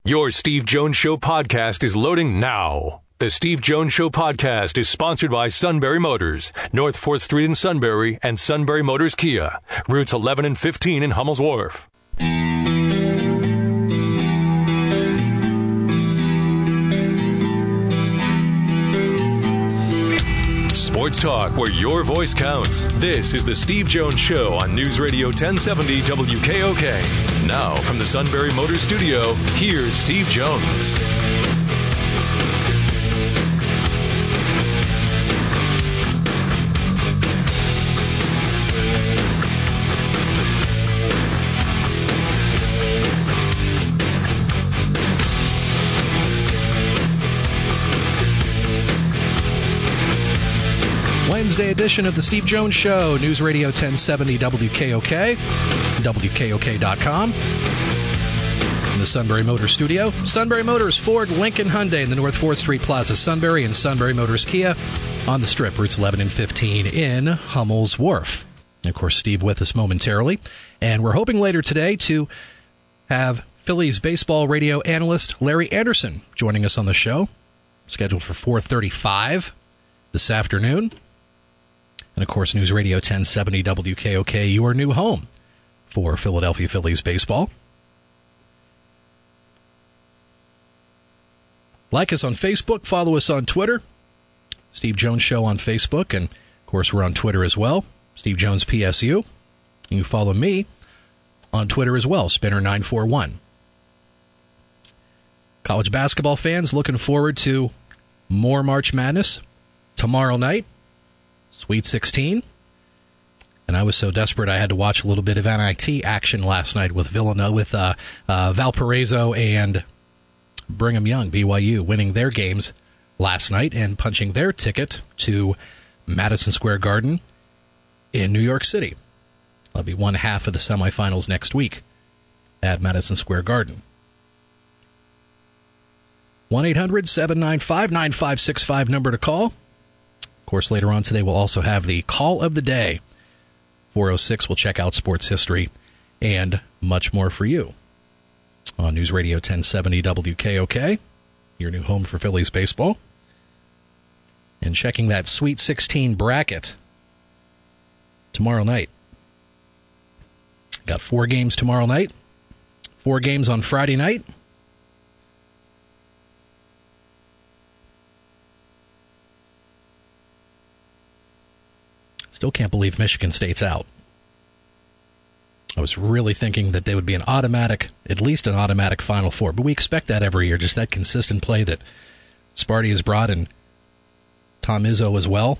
Your Steve Jones Show podcast is loading now. The Steve Jones Show podcast is sponsored by Sunbury Motors, North 4th Street in Sunbury, and Sunbury Motors Kia, routes 11 and 15 in Hummel's Wharf. Sports talk where your voice counts. This is the Steve Jones Show on News Radio 1070 WKOK. Now from the Sunbury Motors Studio, here's Steve Jones. Wednesday edition of the Steve Jones Show, News Radio 1070 WKOK, WKOK.com. In the Sunbury Motors Studio, Sunbury Motors, Ford, Lincoln, Hyundai in the North 4th Street Plaza, Sunbury, and Sunbury Motors Kia on the Strip, routes 11 and 15 in Hummel's Wharf. And of course, Steve with us momentarily. And we're hoping later today to have Phillies baseball radio analyst Larry Anderson joining us on the show, scheduled for 4:35 this afternoon. And, of course, News Radio 1070 WKOK, your new home for Philadelphia Phillies baseball. Like us on Facebook. Follow us on Twitter. Steve Jones Show on Facebook. And, of course, we're on Twitter as well. Steve Jones PSU. You can follow me on Twitter as well, Spinner941. College basketball fans looking forward to more March Madness tomorrow night. Sweet 16. And I was so desperate I had to watch a little bit of NIT action last night with Valparaiso and Brigham Young, BYU, winning their games last night and punching their ticket to Madison Square Garden in New York City. That'll be one half of the semifinals next week at Madison Square Garden. 1-800-795-9565 number to call. Of course, later on today, we'll also have the Call of the Day. 4:06, we'll check out sports history and much more for you on News Radio 1070 WKOK, your new home for Phillies baseball. And checking that Sweet 16 bracket tomorrow night. Got 4 games tomorrow night, 4 games on Friday night. Still can't believe Michigan State's out. I was really thinking that they would be at least an automatic Final Four, but we expect that every year, just that consistent play that Sparty has brought and Tom Izzo as well.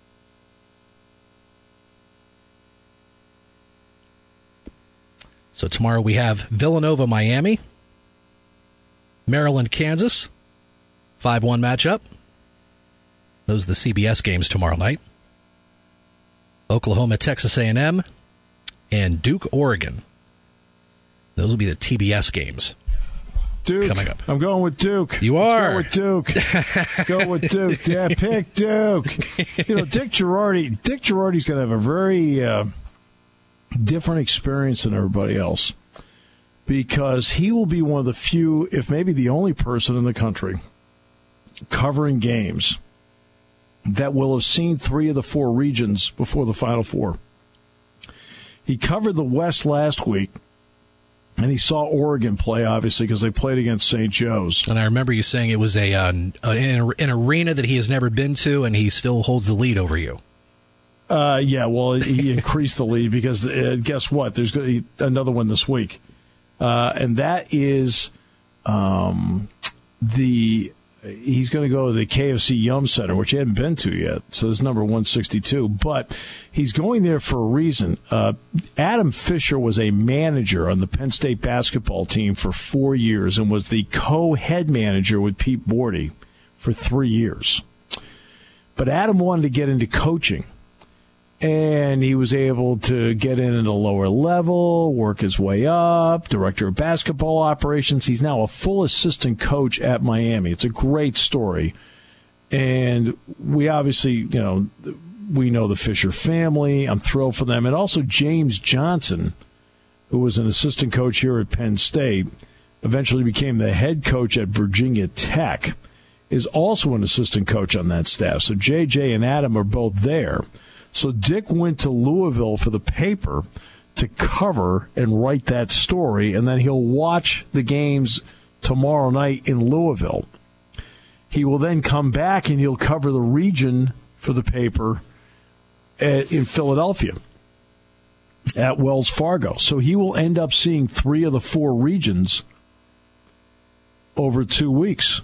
So tomorrow we have Villanova, Miami, Maryland, Kansas, 5-1 matchup. Those are the CBS games tomorrow night. Oklahoma, Texas A&M, and Duke, Oregon. Those will be the TBS games. Duke. Coming up. I'm going with Duke. You are? Let's go with Duke. Let's go with Duke. Yeah, pick Duke. Dick Girardi's going to have a very different experience than everybody else because he will be one of the few, if maybe the only person in the country covering games that will have seen 3 of the 4 regions before the Final Four. He covered the West last week, and he saw Oregon play, obviously, because they played against St. Joe's. And I remember you saying it was an arena that he has never been to, and he still holds the lead over you. Yeah, well, he increased the lead because guess what? There's another one this week. And that is he's going to go to the KFC Yum Center, which he hadn't been to yet. So this is number 162. But he's going there for a reason. Adam Fisher was a manager on the Penn State basketball team for 4 years and was the co-head manager with Pete Bordy for 3 years. But Adam wanted to get into coaching. And he was able to get in at a lower level, work his way up, director of basketball operations. He's now a full assistant coach at Miami. It's a great story. And we obviously, we know the Fisher family. I'm thrilled for them. And also James Johnson, who was an assistant coach here at Penn State, eventually became the head coach at Virginia Tech, is also an assistant coach on that staff. So J.J. and Adam are both there. So Dick went to Louisville for the paper to cover and write that story, and then he'll watch the games tomorrow night in Louisville. He will then come back and he'll cover the region for the paper in Philadelphia at Wells Fargo. So he will end up seeing 3 of the 4 regions over 2 weeks.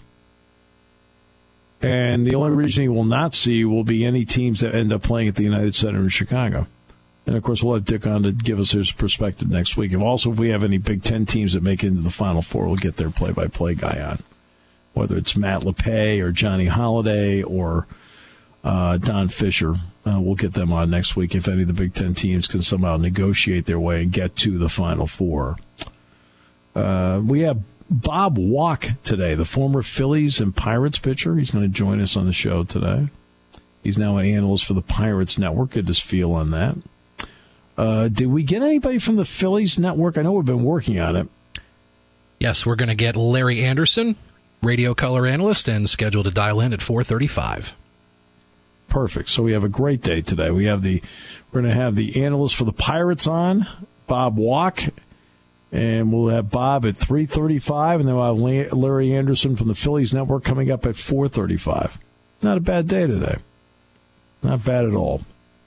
And the only region he will not see will be any teams that end up playing at the United Center in Chicago. And, of course, we'll have Dick on to give us his perspective next week. And also, if we have any Big Ten teams that make it into the Final Four, we'll get their play-by-play guy on. Whether it's Matt LePay or Johnny Holiday or Don Fisher, we'll get them on next week if any of the Big Ten teams can somehow negotiate their way and get to the Final Four. We have Bob Walk today, the former Phillies and Pirates pitcher. He's going to join us on the show today. He's now an analyst for the Pirates Network. Get his feel on that. Did we get anybody from the Phillies Network? I know we've been working on it. Yes, we're going to get Larry Anderson, radio color analyst, and scheduled to dial in at 4:35. Perfect. So we have a great day today. We're going to have the analyst for the Pirates on, Bob Walk, and we'll have Bob at 3:35, and then we'll have Larry Anderson from the Phillies Network coming up at 4:35. Not a bad day today. Not bad at all.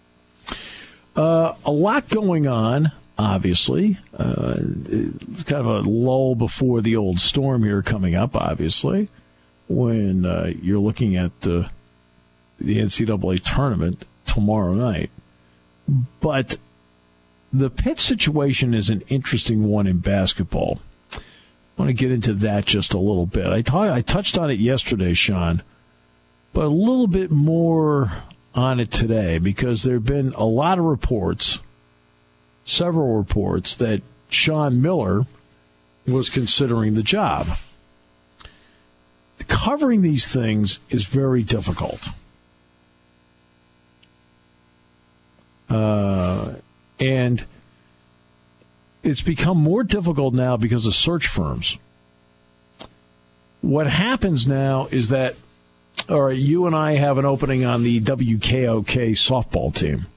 A lot going on, obviously. It's kind of a lull before the old storm here coming up, obviously, when you're looking at the NCAA tournament tomorrow night. But the Pitt situation is an interesting one in basketball. I want to get into that just a little bit. I touched on it yesterday, Sean, but a little bit more on it today, because there have been a lot of reports, several reports, that Sean Miller was considering the job. Covering these things is very difficult. And it's become more difficult now because of search firms. What happens now is that, all right, you and I have an opening on the WKOK softball team.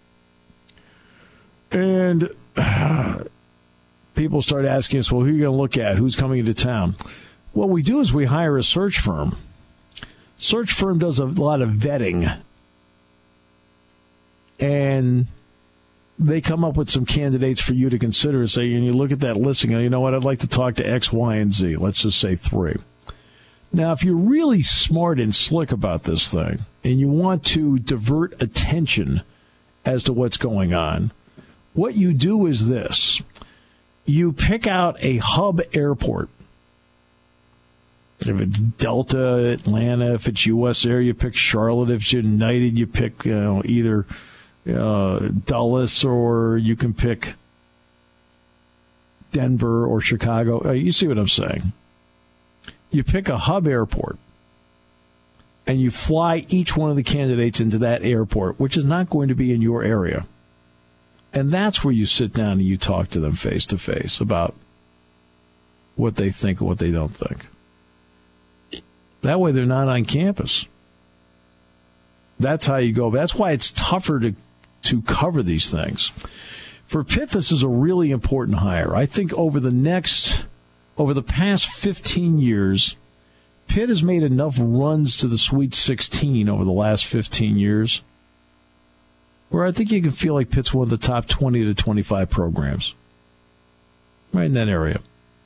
And people start asking us, well, who are you going to look at? Who's coming into town? What we do is we hire a search firm. Search firm does a lot of vetting. And they come up with some candidates for you to consider. And you look at that list and go, you know what, I'd like to talk to X, Y, and Z. Let's just say 3. Now, if you're really smart and slick about this thing, and you want to divert attention as to what's going on, what you do is this. You pick out a hub airport. If it's Delta, Atlanta, if it's U.S. Air, you pick Charlotte. If it's United, you pick either Dulles, or you can pick Denver or Chicago. You see what I'm saying? You pick a hub airport, and you fly each one of the candidates into that airport, which is not going to be in your area. And that's where you sit down and you talk to them face to face about what they think and what they don't think. That way they're not on campus. That's how you go. That's why it's tougher to cover these things. For Pitt, this is a really important hire. I think over the past 15 years, Pitt has made enough runs to the Sweet 16 over the last 15 years where I think you can feel like Pitt's one of the top 20 to 25 programs. Right in that area.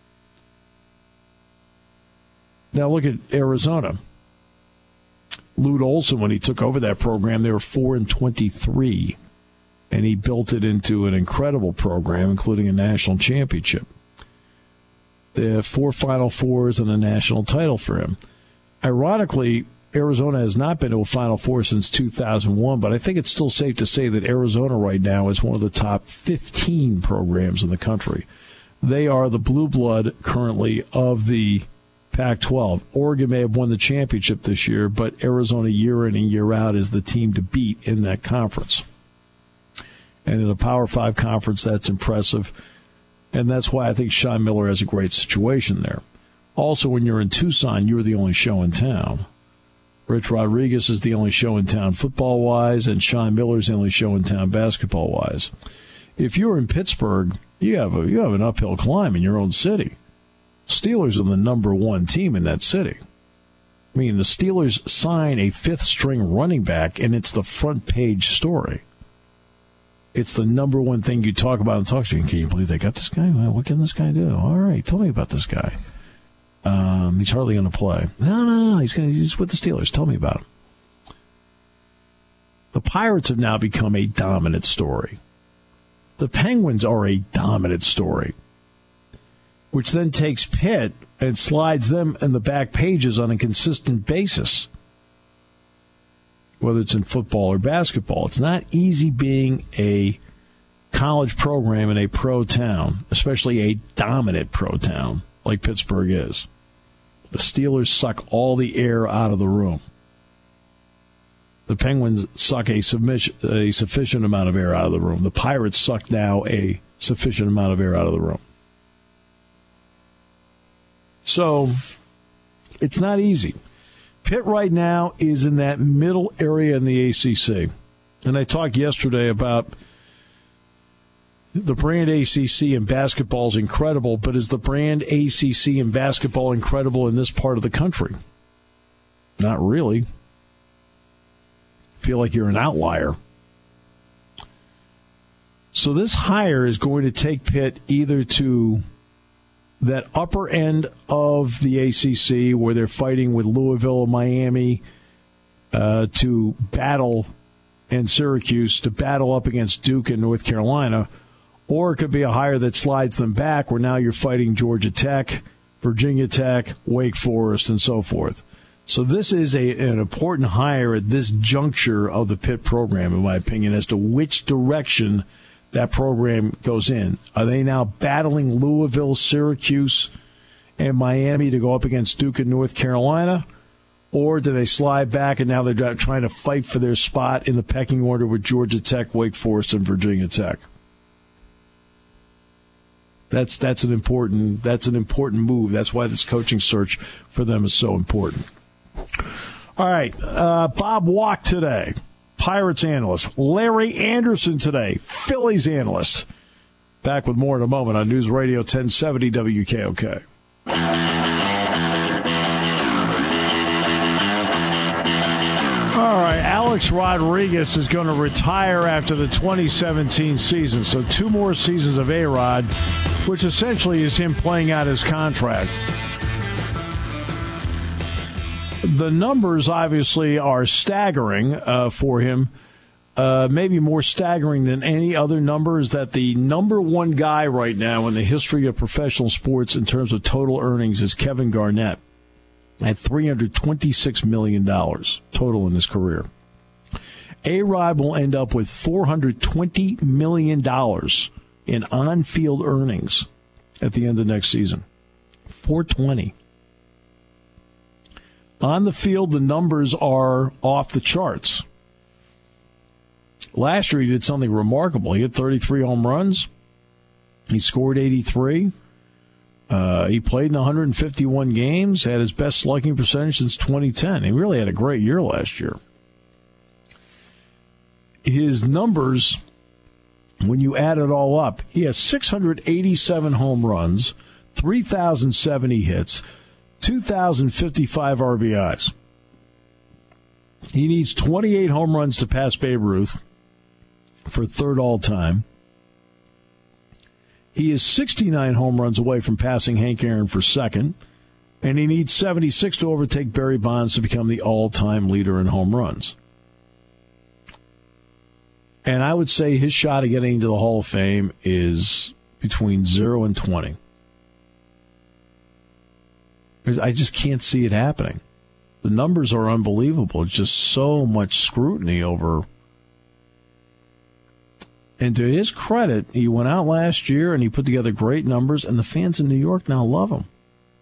Now look at Arizona. Lute Olson, when he took over that program, they were 4-23, and he built it into an incredible program, including a national championship. They have 4 Final Fours and a national title for him. Ironically, Arizona has not been to a Final Four since 2001, but I think it's still safe to say that Arizona right now is one of the top 15 programs in the country. They are the blue blood currently of the Pac-12. Oregon may have won the championship this year, but Arizona year in and year out is the team to beat in that conference. And in the Power 5 conference, that's impressive. And that's why I think Sean Miller has a great situation there. Also, when you're in Tucson, you're the only show in town. Rich Rodriguez is the only show in town football-wise, and Sean Miller's the only show in town basketball-wise. If you're in Pittsburgh, you have an uphill climb in your own city. Steelers are the number one team in that city. I mean, the Steelers sign a fifth-string running back, and it's the front-page story. It's the number one thing you talk about and talk to. Can you believe they got this guy? Well, what can this guy do? All right, tell me about this guy. He's hardly going to play. No. He's with the Steelers. Tell me about him. The Pirates have now become a dominant story. The Penguins are a dominant story, which then takes Pitt and slides them in the back pages on a consistent basis, whether it's in football or basketball. It's not easy being a college program in a pro town, especially a dominant pro town like Pittsburgh is. The Steelers suck all the air out of the room. The Penguins suck a sufficient amount of air out of the room. The Pirates suck now a sufficient amount of air out of the room. So, it's not easy. Pitt right now is in that middle area in the ACC. And I talked yesterday about the brand ACC in basketball is incredible, but is the brand ACC in basketball incredible in this part of the country? Not really. Feel like you're an outlier. So this hire is going to take Pitt either to that upper end of the ACC where they're fighting with Louisville and Miami to battle, and Syracuse to battle up against Duke and North Carolina, or it could be a hire that slides them back where now you're fighting Georgia Tech, Virginia Tech, Wake Forest, and so forth. So this is an important hire at this juncture of the Pitt program, in my opinion, as to which direction that program goes in. Are they now battling Louisville, Syracuse, and Miami to go up against Duke and North Carolina? Or do they slide back and now they're trying to fight for their spot in the pecking order with Georgia Tech, Wake Forest, and Virginia Tech? That's an important move. That's why this coaching search for them is so important. All right, Bob Walk today, Pirates analyst. Larry Anderson today, Phillies analyst. Back with more in a moment on News Radio 1070 WKOK. All right, Alex Rodriguez is going to retire after the 2017 season, so 2 more seasons of A-Rod, which essentially is him playing out his contract. The numbers obviously are staggering for him. Maybe more staggering than any other number is that the number one guy right now in the history of professional sports in terms of total earnings is Kevin Garnett at $326 million total in his career. A-Rod will end up with $420 million in on-field earnings at the end of next season. $420. On the field, the numbers are off the charts. Last year, he did something remarkable. He had 33 home runs. He scored 83. He played in 151 games, had his best slugging percentage since 2010. He really had a great year last year. His numbers, when you add it all up, he has 687 home runs, 3,070 hits, 2,055 RBIs. He needs 28 home runs to pass Babe Ruth for third all-time. He is 69 home runs away from passing Hank Aaron for second, and he needs 76 to overtake Barry Bonds to become the all-time leader in home runs. And I would say his shot of getting into the Hall of Fame is between 0 and 20. I just can't see it happening. The numbers are unbelievable. It's just so much scrutiny over. And to his credit, he went out last year and he put together great numbers, and the fans in New York now love him.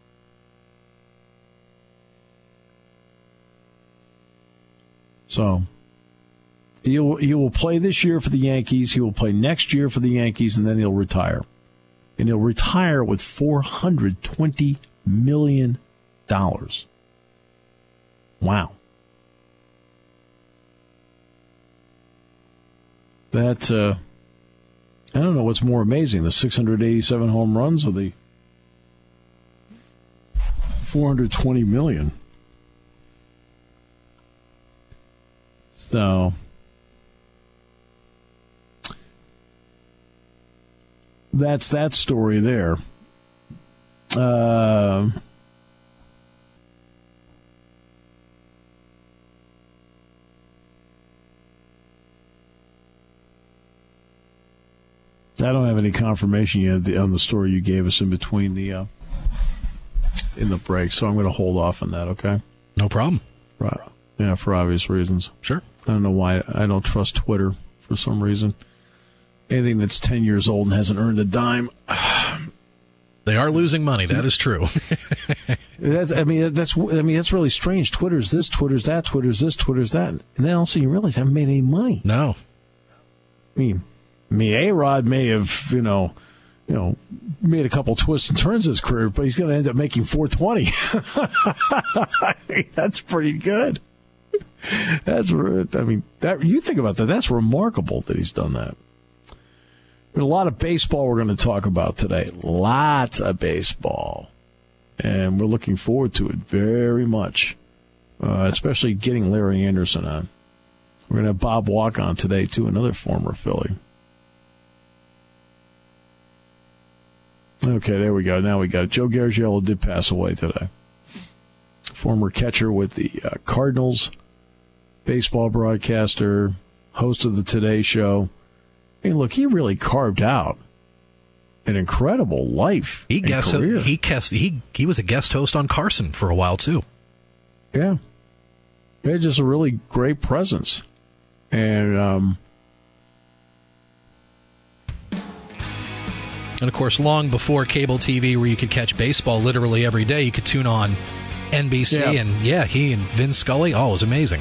So he will play this year for the Yankees. He will play next year for the Yankees, and then he'll retire. and he'll retire with $420 million. Wow. That, I don't know what's more amazing, the 687 home runs or the $420 million. So, that's that story there. I don't have any confirmation yet on the story you gave us in between in the break, so I'm going to hold off on that, okay? No problem. Right. Yeah, for obvious reasons. Sure. I don't know why. I don't trust Twitter for some reason. Anything that's 10 years old and hasn't earned a dime. They are losing money. That is true. That's really strange. Twitter's this, Twitter's that, Twitter's this, Twitter's that. And then also you realize they haven't made any money. No. I mean, A-Rod may have, made a couple twists and turns in his career, but he's going to end up making $420. I mean, that's pretty good. You think about that. That's remarkable that he's done that. A lot of baseball we're going to talk about today. Lots of baseball. And we're looking forward to it very much, especially getting Larry Anderson on. We're going to have Bob Walk on today, too, another former Philly. Okay, there we go. Now we got it. Joe Garagiola did pass away today. Former catcher with the Cardinals, baseball broadcaster, host of the Today Show. I mean, look, he really carved out an incredible life. He was a guest host on Carson for a while, too. Yeah. He had just a really great presence. And of course, long before cable TV, where you could catch baseball literally every day, you could tune on NBC, and he and Vin Scully, it was amazing.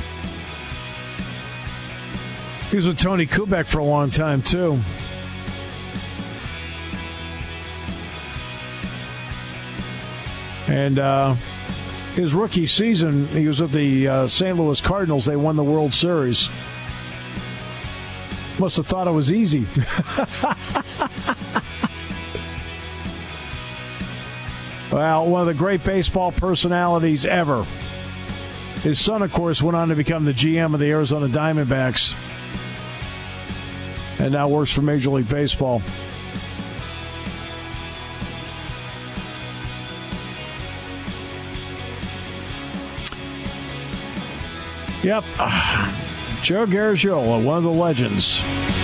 He was with Tony Kubek for a long time, too. And his rookie season, he was with the St. Louis Cardinals. They won the World Series. Must have thought it was easy. Well, one of the great baseball personalities ever. His son, of course, went on to become the GM of the Arizona Diamondbacks and now works for Major League Baseball. Yep. Joe Garagiola, one of the legends.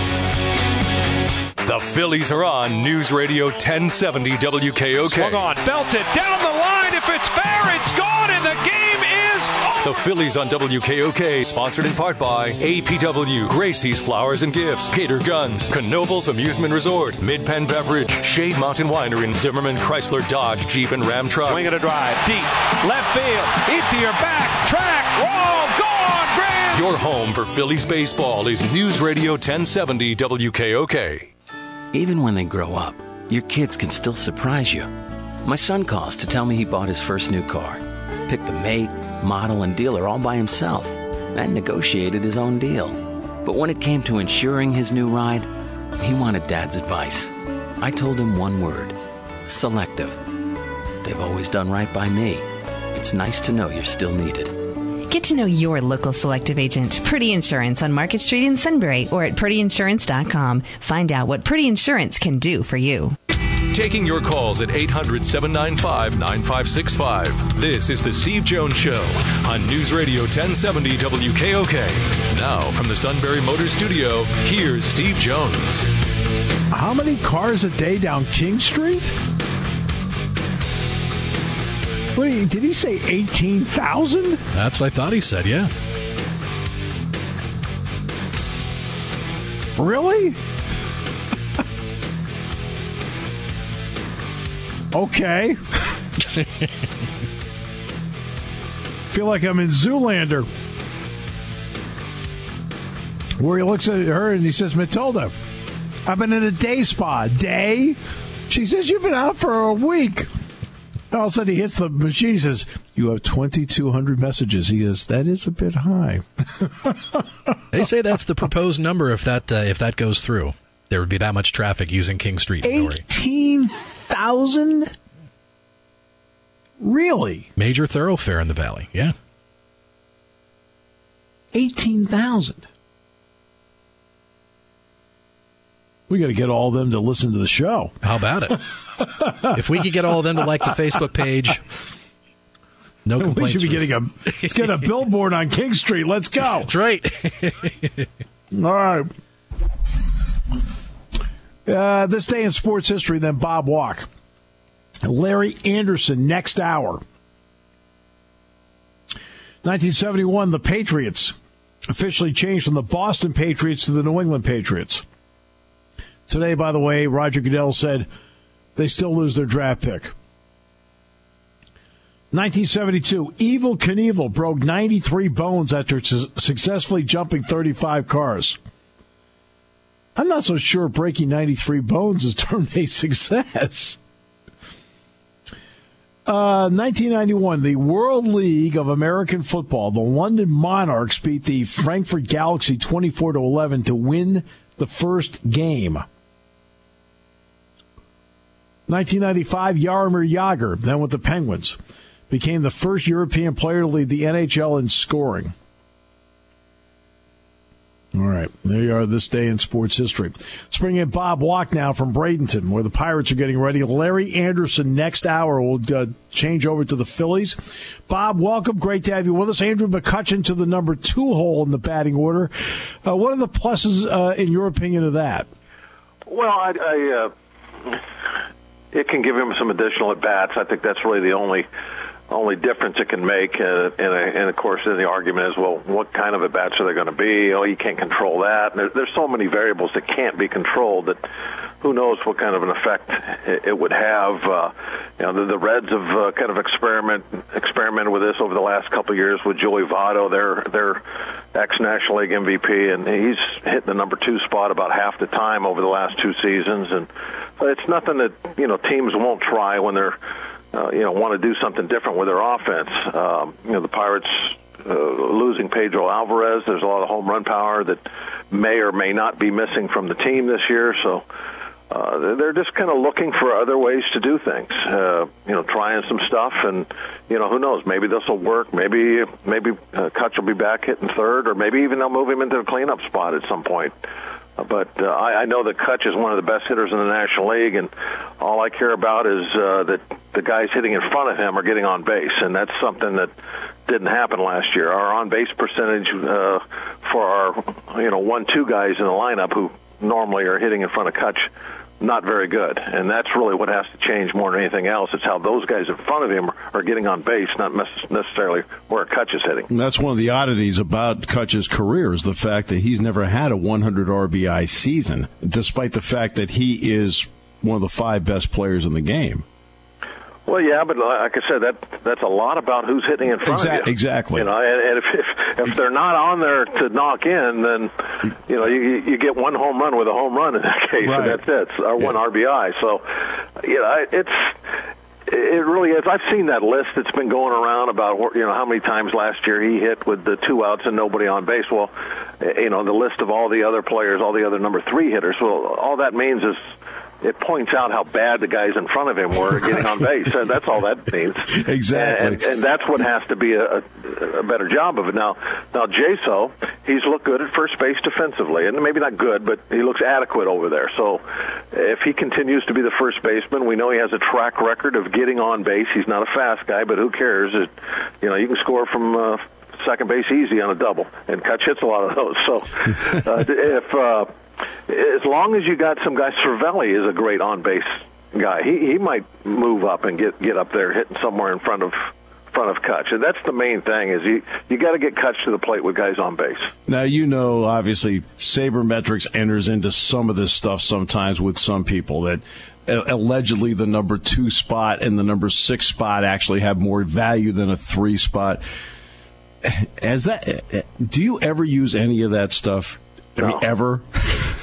The Phillies are on News Radio 1070 WKOK. Swung on, belted down the line. If it's fair, it's gone, and the game is over. The Phillies on WKOK, sponsored in part by APW, Gracie's Flowers and Gifts, Peter Guns, Knoebels Amusement Resort, Mid-Penn Beverage, Shade Mountain Winery, and Zimmerman Chrysler Dodge Jeep and Ram Truck. Swing at a drive, deep, left field, into your back, track, wall, gone, grand. Your home for Phillies baseball is News Radio 1070 WKOK. Even when they grow up, your kids can still surprise you. My son calls to tell me he bought his first new car, picked the make, model, and dealer all by himself, and negotiated his own deal. But when it came to insuring his new ride, he wanted Dad's advice. I told him one word: Selective. They've always done right by me. It's nice to know you're still needed. Get to know your local Selective agent, Pretty Insurance, on Market Street in Sunbury or at prettyinsurance.com. Find out what Pretty Insurance can do for you. Taking your calls at 800-795-9565. This is The Steve Jones Show on News Radio 1070 WKOK. Now, from the Sunbury Motors Studio, here's Steve Jones. How many cars a day down King Street? Wait, did he say 18,000? That's what I thought he said, yeah. Really? Okay. Feel like I'm in Zoolander, where he looks at her and he says, Matilda, I've been in a day spa. Day? She says, you've been out for a week. All of a sudden, he hits the machine. He says, you have 2,200 messages. He goes, that is a bit high. They say that's the proposed number if that goes through. There would be that much traffic using King Street. 18,000? Really? Major thoroughfare in the Valley, yeah. 18,000. We got to get all of them to listen to the show. How about it? If we could get all of them to like the Facebook page, no complaints. We should be let's get a billboard on King Street. Let's go. That's right. All right. This day in sports history, then Bob Walk. Larry Anderson, next hour. 1971, the Patriots officially changed from the Boston Patriots to the New England Patriots. Today, by the way, Roger Goodell said they still lose their draft pick. 1972, Evel Knievel broke 93 bones after successfully jumping 35 cars. I'm not so sure breaking 93 bones is termed a success. 1991, the World League of American Football, the London Monarchs beat the Frankfurt Galaxy 24-11 to win the first game. 1995, Jaromir Jagr, then with the Penguins, became the first European player to lead the NHL in scoring. All right, there you are this day in sports history. Let's bring in Bob Walk now from Bradenton, where the Pirates are getting ready. Larry Anderson next hour will change over to the Phillies. Bob, welcome. Great to have you with us. Andrew McCutchen to the number 2 hole in the batting order. What are the pluses, in your opinion, of that? Well, it can give him some additional at-bats. I think that's really the only difference it can make. And of course, then the argument is, well, what kind of at-bats are they going to be? Oh, you can't control that. There's so many variables that can't be controlled that who knows what kind of an effect it would have. The Reds have kind of experimented with this over the last couple of years with Joey Votto, their ex-National League MVP, and he's hit the number 2 spot about half the time over the last 2 seasons. And so it's nothing that, teams won't try when they're want to do something different with their offense. The Pirates losing Pedro Alvarez, there's a lot of home run power that may or may not be missing from the team this year. So they're just kind of looking for other ways to do things, trying some stuff. And, who knows, maybe this will work. Maybe Kutch will be back hitting third, or maybe even they'll move him into the cleanup spot at some point. But I know that Kutch is one of the best hitters in the National League, and all I care about is that the guys hitting in front of him are getting on base, and that's something that didn't happen last year. Our on-base percentage for our 1-2 guys in the lineup who normally are hitting in front of Kutch, not very good, and that's really what has to change more than anything else. It's how those guys in front of him are getting on base, not necessarily where Kutch is hitting. And that's one of the oddities about Kutch's career is the fact that he's never had a 100 RBI season, despite the fact that he is one of the 5 best players in the game. Well, yeah, but like I said, that's a lot about who's hitting in front of you. Exactly. And if they're not on there to knock in, then you get 1 home run with a home run in that case, right. And that's it, or 1 RBI. So, it really is. I've seen that list that's been going around about how many times last year he hit with the 2 outs and nobody on base. Well, the list of all the other players, all the other number 3 hitters. Well, all that means is it points out how bad the guys in front of him were getting on base. And that's all that means. Exactly. And that's what has to be a better job of it. Now Jaso, he's looked good at first base defensively, and maybe not good, but he looks adequate over there. So if he continues to be the first baseman, we know he has a track record of getting on base. He's not a fast guy, but who cares? You can score from second base easy on a double, and Kutch hits a lot of those. So as long as you got some guy, Cervelli is a great on-base guy. He might move up and get up there hitting somewhere in front of Kutch. And that's the main thing is you got to get Kutch to the plate with guys on base. Now, obviously, sabermetrics enters into some of this stuff sometimes with some people that allegedly the number 2 spot and the number 6 spot actually have more value than a 3 spot. Do you ever use any of that stuff? No. Ever?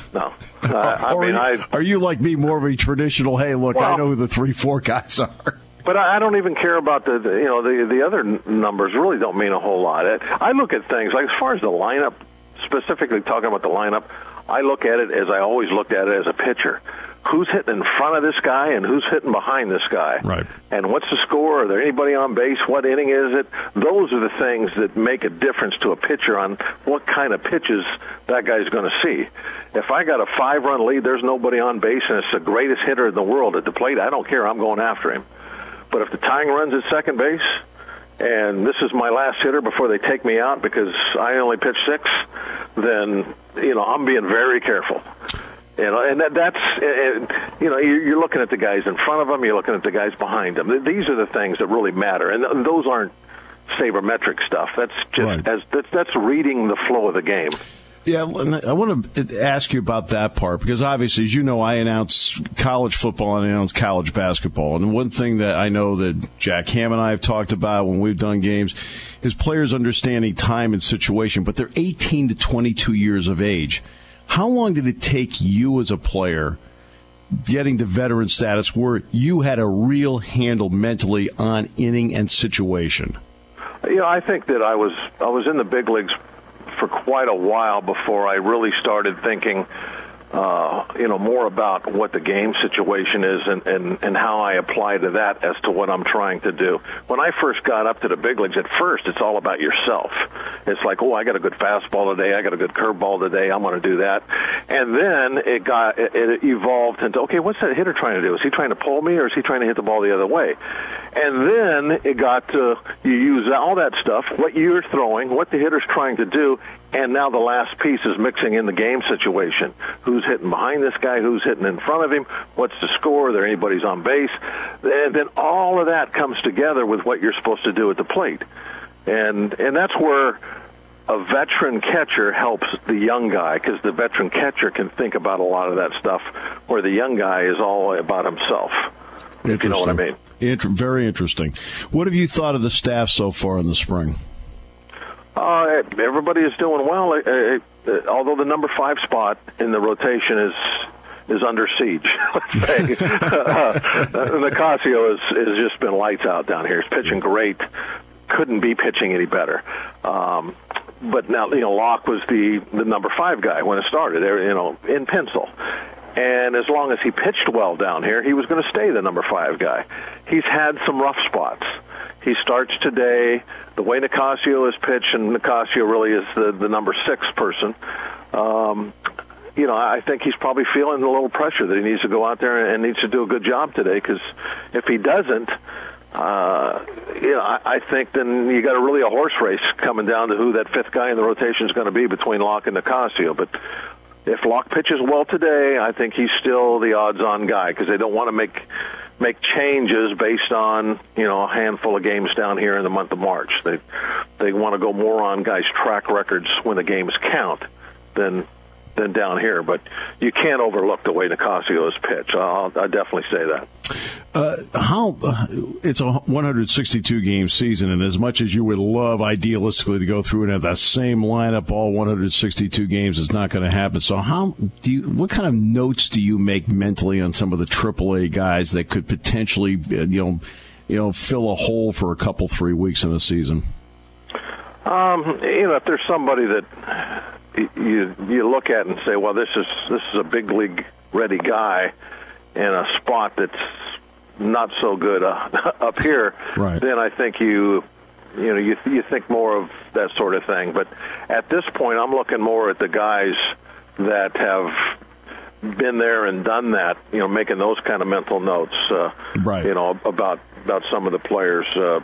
No. Are you like me, more of a traditional, hey, look, I know who the 3-4 guys are? But I don't even care about the other numbers. Really don't mean a whole lot. I look at things like as far as the lineup, specifically talking about the lineup, I look at it as I always looked at it as a pitcher. Who's hitting in front of this guy and who's hitting behind this guy? Right. And what's the score? Are there anybody on base? What inning is it? Those are the things that make a difference to a pitcher on what kind of pitches that guy's going to see. If I got a 5-run lead, there's nobody on base, and it's the greatest hitter in the world at the plate, I don't care. I'm going after him. But if the tying run's at second base, and this is my last hitter before they take me out because I only pitch 6, then, I'm being very careful. And that's, you're looking at the guys in front of them, you're looking at the guys behind them. These are the things that really matter. And those aren't sabermetric stuff. That's just, that's reading the flow of the game. Yeah, I want to ask you about that part because obviously, as you know, I announce college football and I announce college basketball. And one thing that I know that Jack Ham and I have talked about when we've done games is players understanding time and situation, but they're 18 to 22 years of age. How long did it take you as a player getting to veteran status where you had a real handle mentally on inning and situation? I think that I was in the big leagues for quite a while before I really started thinking, more about what the game situation is and how I apply to that as to what I'm trying to do. When I first got up to the big leagues, at first it's all about yourself. It's like, I got a good fastball today, I got a good curveball today, I'm going to do that. And then it evolved into, okay, what's that hitter trying to do? Is he trying to pull me or is he trying to hit the ball the other way? And then it got to, you use all that stuff, what you're throwing, what the hitter's trying to do, and now the last piece is mixing in the game situation. Who's hitting behind this guy? Who's hitting in front of him? What's the score? Are there anybody's on base? And then all of that comes together with what you're supposed to do at the plate. And that's where a veteran catcher helps the young guy, because the veteran catcher can think about a lot of that stuff, where the young guy is all about himself. If you know what I mean. Very interesting. What have you thought of the staff so far in the spring? Everybody is doing well, although the number 5 spot in the rotation is under siege. Let's say Nicasio has just been lights out down here. He's pitching great. Couldn't be pitching any better. But now, Locke was the number 5 guy when it started, in pencil. And as long as he pitched well down here, he was going to stay the number 5 guy. He's had some rough spots. He starts today. The way Nicasio is pitched, and Nicasio really is the number 6 person, I think he's probably feeling a little pressure that he needs to go out there and needs to do a good job today, because if he doesn't, I think then you got a horse race coming down to who that 5th guy in the rotation is going to be between Locke and Nicasio. But if Locke pitches well today, I think he's still the odds-on guy, because they don't want to make changes based on a handful of games down here in the month of March. They want to go more on guys' track records when the games count than down here. But you can't overlook the way Nicasio is pitched. I'll definitely say that. It's a 162 game season, and as much as you would love idealistically to go through and have that same lineup all 162 games, is not going to happen. So what kind of notes do you make mentally on some of the AAA guys that could potentially fill a hole for a couple 3 weeks in the season? If there's somebody that you look at and say, well, this is a big league ready guy in a spot that's not so good up here, right, then I think you think more of that sort of thing. But at this point, I'm looking more at the guys that have been there and done that, making those kind of mental notes, right, about some of the players.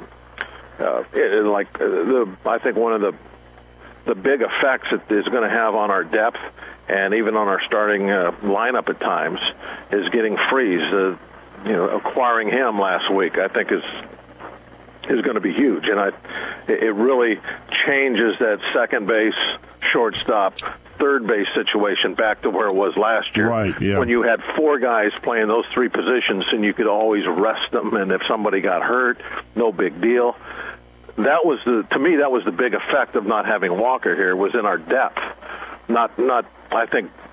I think one of the big effects it is going to have on our depth and even on our starting lineup at times is getting Freese. Acquiring him last week, I think is going to be huge, and it really changes that second base, shortstop, third base situation back to where it was last year, right, yeah, when you had 4 guys playing those 3 positions, and you could always rest them, and if somebody got hurt, no big deal. To me, that was the big effect of not having Walker here, was in our depth. Not I think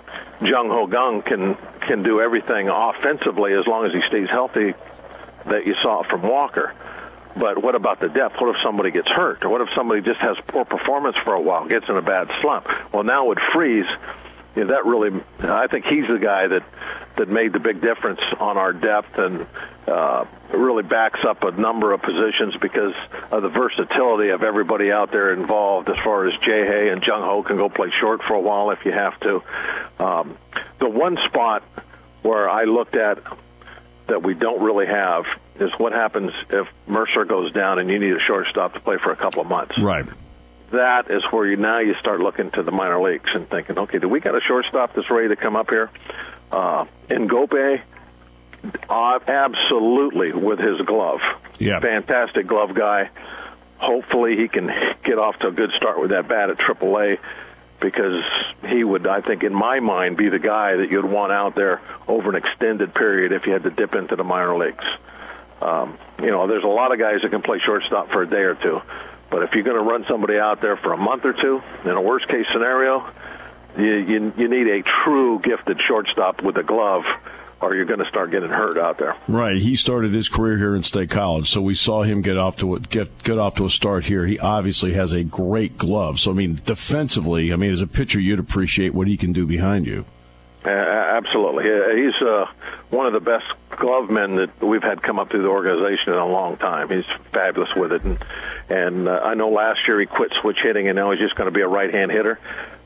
Jung Ho Kang can do everything offensively as long as he stays healthy that you saw from Walker. But what about the depth? What if somebody gets hurt? Or what if somebody just has poor performance for a while, gets in a bad slump? Well, now with Freese, that really, I think he's the guy that made the big difference on our depth and really backs up a number of positions because of the versatility of everybody out there involved as far as Jae-Hae and Jung Ho can go play short for a while if you have to. The one spot where I looked at that we don't really have is what happens if Mercer goes down and you need a shortstop to play for a couple of months. Right. That is where you start looking to the minor leagues and thinking, okay, do we got a shortstop that's ready to come up here? Ngope, absolutely, with his glove. Yeah. Fantastic glove guy. Hopefully he can get off to a good start with that bat at AAA, because he would, I think, in my mind, be the guy that you'd want out there over an extended period if you had to dip into the minor leagues. There's a lot of guys that can play shortstop for a day or two. But if you're going to run somebody out there for a month or two, in a worst-case scenario, you need a true gifted shortstop with a glove, or you're going to start getting hurt out there. Right. He started his career here in State College, so we saw him get off to a start here. He obviously has a great glove. So, defensively, as a pitcher, you'd appreciate what he can do behind you. Absolutely. He's one of the best glove men that we've had come up through the organization in a long time. He's fabulous with it. And I know last year he quit switch hitting, and now he's just going to be a right-hand hitter.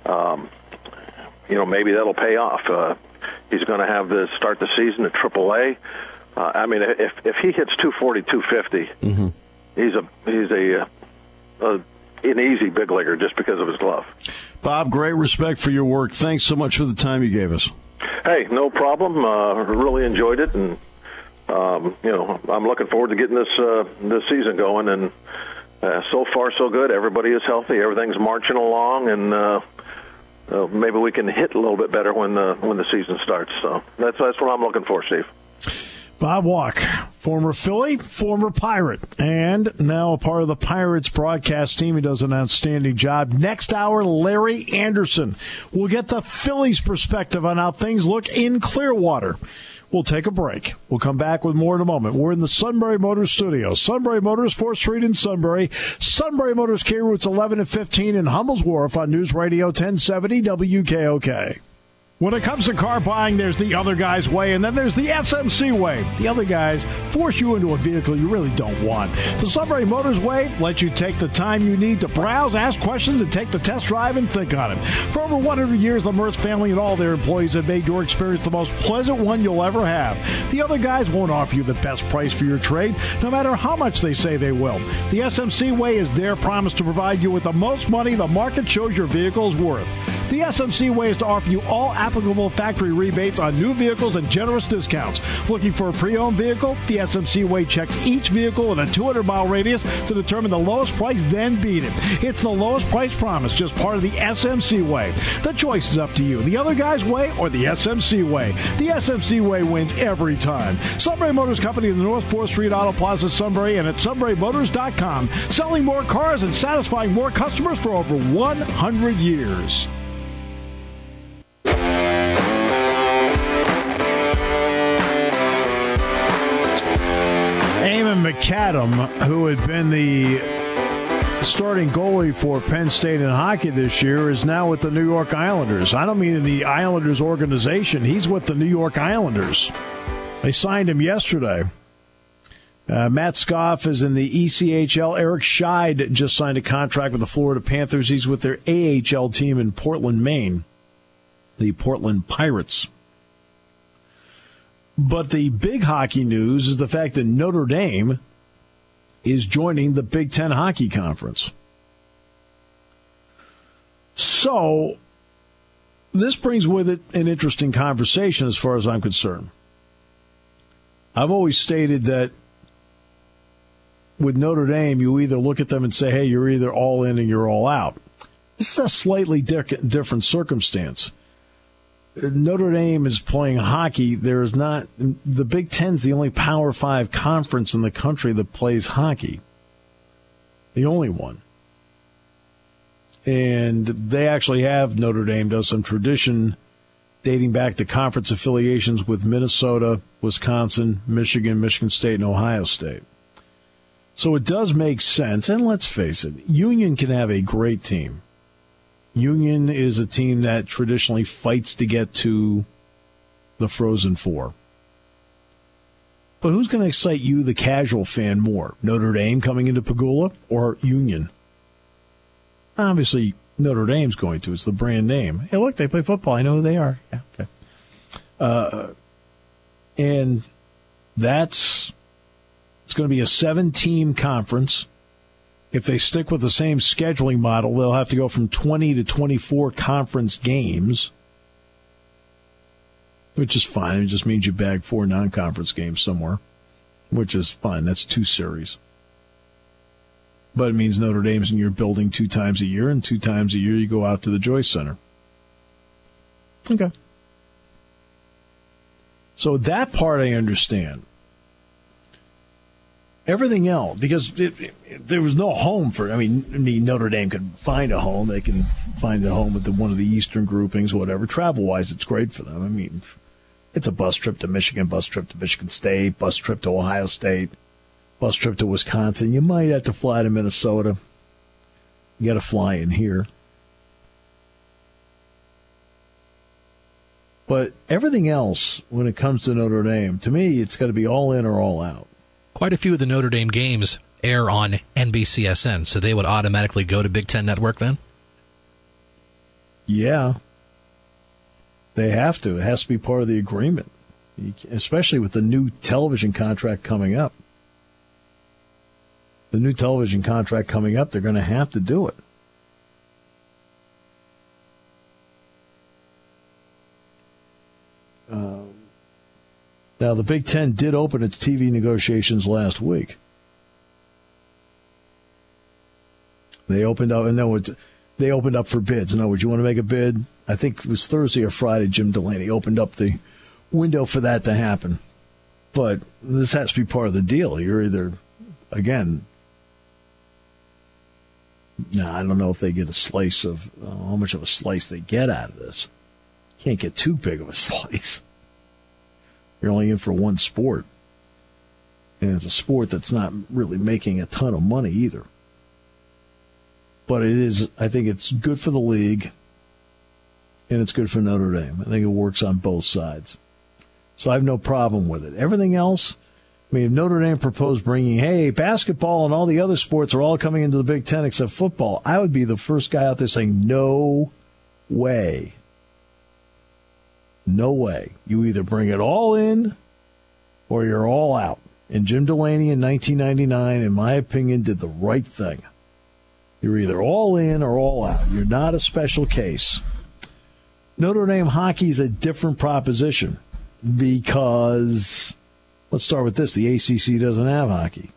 Maybe that'll pay off. He's going to have to start the season at AAA. If he hits 240, 250, he's an easy big leaguer just because of his glove. Bob, great respect for your work. Thanks so much for the time you gave us. Hey, no problem. Really enjoyed it, and I'm looking forward to getting this season going. And so far, so good. Everybody is healthy. Everything's marching along, and maybe we can hit a little bit better when the season starts. So that's what I'm looking for, Steve. Bob Walk, former Philly, former Pirate, and now a part of the Pirates broadcast team. He does an outstanding job. Next hour, Larry Anderson. We'll get the Phillies' perspective on how things look in Clearwater. We'll take a break. We'll come back with more in a moment. We're in the Sunbury Motors studio. Sunbury Motors, 4th Street in Sunbury. Sunbury Motors, K Routes 11 and 15 in Hummel's Wharf on News Radio 1070 WKOK. When it comes to car buying, there's the other guy's way, and then there's the SMC way. The other guys force you into a vehicle you really don't want. The Sunbury Motors way lets you take the time you need to browse, ask questions, and take the test drive and think on it. For over 100 years, the Mertz family and all their employees have made your experience the most pleasant one you'll ever have. The other guys won't offer you the best price for your trade, no matter how much they say they will. The SMC way is their promise to provide you with the most money the market shows your vehicle is worth. The SMC way is to offer you all applicable factory rebates on new vehicles and generous discounts. Looking for a pre-owned vehicle? The SMC way checks each vehicle in a 200-mile radius to determine the lowest price, then beat it. It's the lowest price promise, just part of the SMC way. The choice is up to you. The other guy's way or the SMC way. The SMC way wins every time. Sunbury Motors Company in the North 4th Street Auto Plaza, Sunbury, and at sunburymotors.com. Selling more cars and satisfying more customers for over 100 years. Eamon McAdam, who had been the starting goalie for Penn State in hockey this year, is now with the New York Islanders. I don't mean in the Islanders organization. He's with the New York Islanders. They signed him yesterday. Matt Scoff is in the ECHL. Eric Scheid just signed a contract with the Florida Panthers. He's with their AHL team in Portland, Maine, the Portland Pirates. But the big hockey news is the fact that Notre Dame is joining the Big Ten Hockey Conference. So this brings with it an interesting conversation as far as I'm concerned. I've always stated that with Notre Dame, you either look at them and say, hey, you're either all in or you're all out. This is a slightly different circumstance. Notre Dame is playing hockey. There is not, the Big Ten's the only Power 5 conference in the country that plays hockey. The only one. And they actually have, Notre Dame does some tradition dating back to conference affiliations with Minnesota, Wisconsin, Michigan, Michigan State, and Ohio State. So it does make sense, and let's face it, Union can have a great team. Union is a team that traditionally fights to get to the Frozen Four. But who's going to excite you, the casual fan, more? Notre Dame coming into Pagula or Union? Obviously, Notre Dame's going to. It's the brand name. Hey, look, they play football. I know who they are. Yeah, okay. And it's going to be a 7-team conference. If they stick with the same scheduling model, they'll have to go from 20 to 24 conference games, which is fine. It just means you bag 4 non-conference games somewhere, which is fine. That's 2 series. But it means Notre Dame's in your building 2 times a year, and 2 times a year you go out to the Joyce Center. Okay. So that part I understand. Everything else, because there was no home for, I mean, Notre Dame could find a home. They can find a home with one of the Eastern groupings, whatever. Travel-wise, it's great for them. I mean, it's a bus trip to Michigan, bus trip to Michigan State, bus trip to Ohio State, bus trip to Wisconsin. You might have to fly to Minnesota. You got to fly in here. But everything else, when it comes to Notre Dame, to me, it's got to be all in or all out. Quite a few of the Notre Dame games air on NBCSN, so they would automatically go to Big Ten Network then? Yeah. They have to. It has to be part of the agreement, especially with the new television contract coming up. The new television contract coming up, they're going to have to do it. Now, the Big Ten did open its TV negotiations last week. They opened up, and they opened up for bids. Now, would you want to make a bid? I think it was Thursday or Friday. Jim Delaney opened up the window for that to happen. But this has to be part of the deal. You're either, again, I don't know if they get a slice of how much of a slice they get out of this. Can't get too big of a slice. You're only in for one sport. And it's a sport that's not really making a ton of money either. But it is, I think it's good for the league, and it's good for Notre Dame. I think it works on both sides. So I have no problem with it. Everything else, I mean, if Notre Dame proposed bringing, hey, basketball and all the other sports are all coming into the Big Ten except football, I would be the first guy out there saying, no way. No way. You either bring it all in or you're all out. And Jim Delaney in 1999, in my opinion, did the right thing. You're either all in or all out. You're not a special case. Notre Dame hockey is a different proposition because, let's start with this, the ACC doesn't have hockey.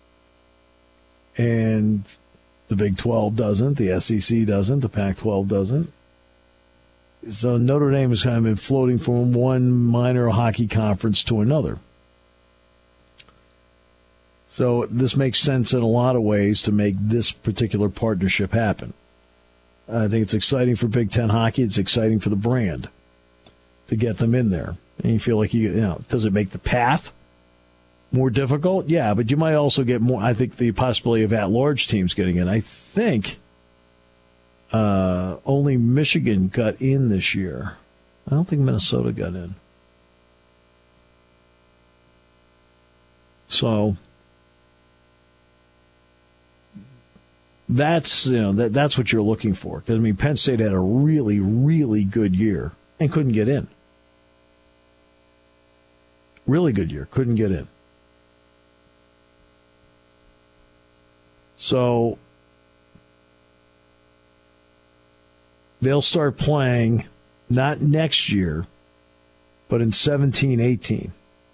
And the Big 12 doesn't, the SEC doesn't, the Pac-12 doesn't. So Notre Dame has kind of been floating from one minor hockey conference to another. So this makes sense in a lot of ways to make this particular partnership happen. I think it's exciting for Big Ten hockey. It's exciting for the brand to get them in there. And you feel like, does it make the path more difficult? Yeah, but you might also get more, I think, the possibility of at-large teams getting in. I think only Michigan got in this year. I don't think Minnesota got in. So that's that's what you're looking for. Because I mean, Penn State had a really, really good year and couldn't get in. Really good year, couldn't get in. So they'll start playing not next year, but in 17-18.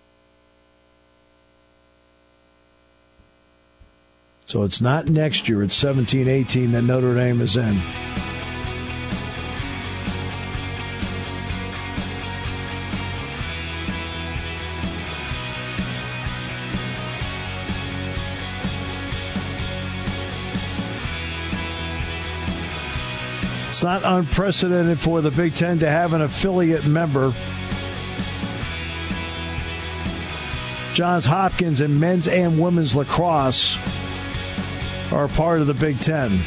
So it's not next year, it's 17-18 that Notre Dame is in. It's not unprecedented for the Big Ten to have an affiliate member. Johns Hopkins and men's and women's lacrosse are part of the Big Ten.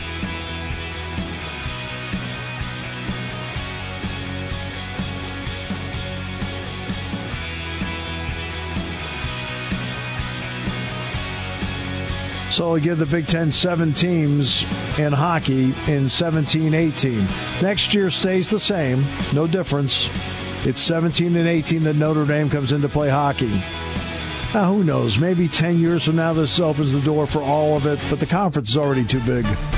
So we give the Big Ten 7 teams in hockey in 17-18. Next year stays the same, no difference. It's 17 and 18 that Notre Dame comes in to play hockey. Now, who knows? Maybe 10 years from now this opens the door for all of it, but the conference is already too big.